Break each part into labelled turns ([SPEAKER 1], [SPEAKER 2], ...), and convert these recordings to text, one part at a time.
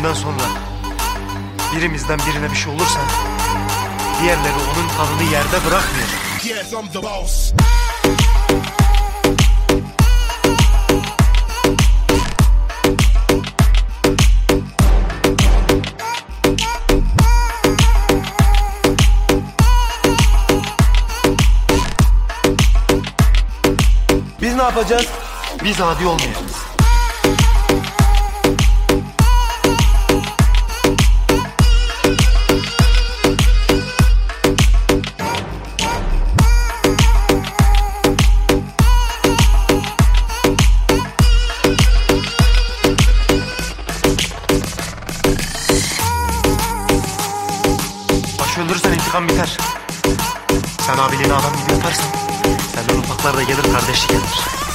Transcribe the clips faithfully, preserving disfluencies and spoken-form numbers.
[SPEAKER 1] günden sonra birimizden birine bir şey olursa diğerleri onun kanını yerde bırakmayacak.
[SPEAKER 2] Yes, I'm the boss.
[SPEAKER 1] Biz ne yapacağız? Biz adi olmayacağız. Başı öldürürsen intikam biter. Sen abiliğini adam gibi yaparsan senden ufaklar da gelir, kardeşlik gelir.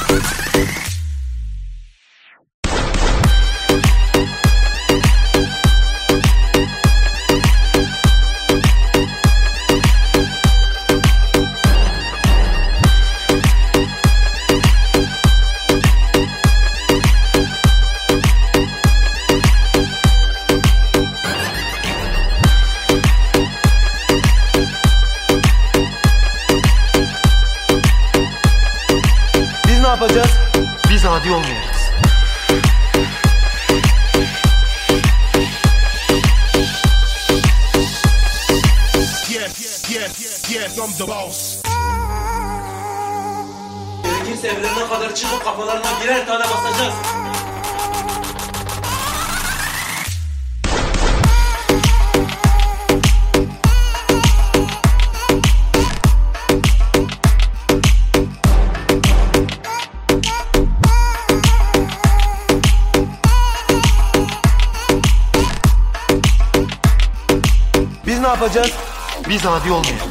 [SPEAKER 1] Biz ne yapacağız? Biz adi olmayacağız.
[SPEAKER 2] Yes, yes, yes, I'm the boss.
[SPEAKER 3] Gerekirse evlerine kadar çıkıp kafalarına birer tane basacağız.
[SPEAKER 1] Biz ne yapacağız? Biz adi olmayacağız.